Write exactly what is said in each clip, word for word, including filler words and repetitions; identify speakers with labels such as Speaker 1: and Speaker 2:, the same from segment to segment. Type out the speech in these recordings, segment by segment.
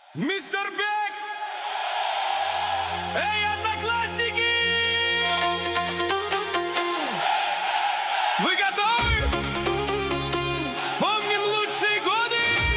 Speaker 1: Мистер Бек! Эй, одноклассники! Вы готовы? Вспомним лучшие годы!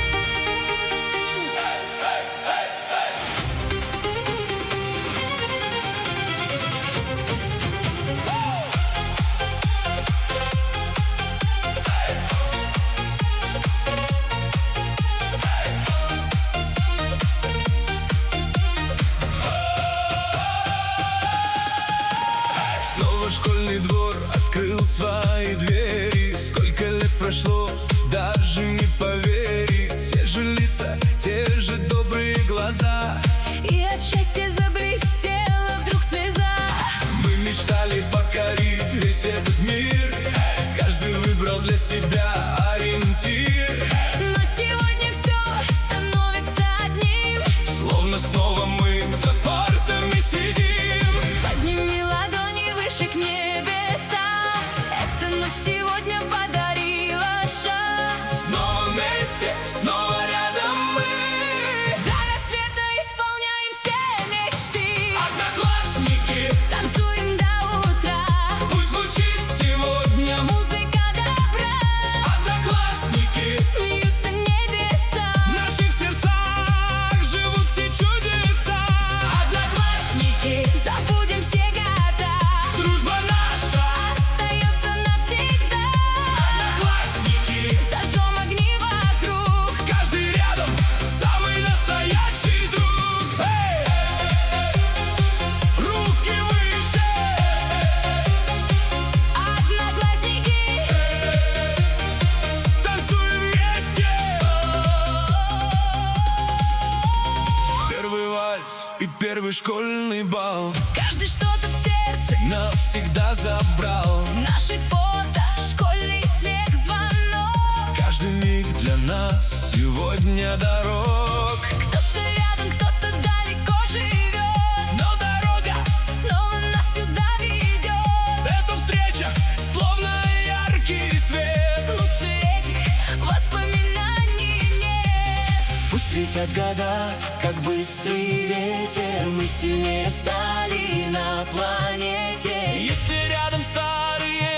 Speaker 1: Снова школьный двор открыл свои двери. Сколько лет прошло, даже не поверить. Те же лица, те же добрые глаза,
Speaker 2: и от счастья заблестела вдруг слеза.
Speaker 1: мы мечтали покорить весь этот мир. Каждый выбрал для себя ориентир.
Speaker 2: Но сегодня все становится одним.
Speaker 1: Словно снова мы за партами сидим.
Speaker 2: Подними ладони выше к небесам. Эта ночь сегодня подарила шанс.
Speaker 1: Снова вместе, снова рядом мы.
Speaker 2: До рассвета исполняем все мечты.
Speaker 1: Одноклассники,
Speaker 2: Танцуем до утра.
Speaker 1: пусть звучит сегодня
Speaker 2: Музыка добра.
Speaker 1: Одноклассники,
Speaker 2: Смеются небеса.
Speaker 1: в наших сердцах живут все чудеса.
Speaker 2: Одноклассники, забудем все года.
Speaker 1: Дружба наша,
Speaker 2: Остается навсегда.
Speaker 1: одноклассники,
Speaker 2: Зажжем огни вокруг.
Speaker 1: каждый рядом, самый настоящий друг. Эй! Руки выше,
Speaker 2: Одноклассники.
Speaker 1: танцуем вместе. Первый вальс и первый школьный бал
Speaker 2: Каждый что-то в сердце.
Speaker 1: навсегда забрал.
Speaker 2: Наши фото, школьный смех, звонок.
Speaker 1: Каждый миг для нас сегодня дорог.
Speaker 2: Кто-то рядом, кто-то далеко живет.
Speaker 1: Но дорога,
Speaker 2: Снова нас сюда ведет.
Speaker 1: эта встреча, словно яркий свет.
Speaker 2: Лучше этих воспоминаний нет.
Speaker 3: Пусть летят года, как быстрый ветер, мы сильнее стали на планете.
Speaker 1: Если рядом старые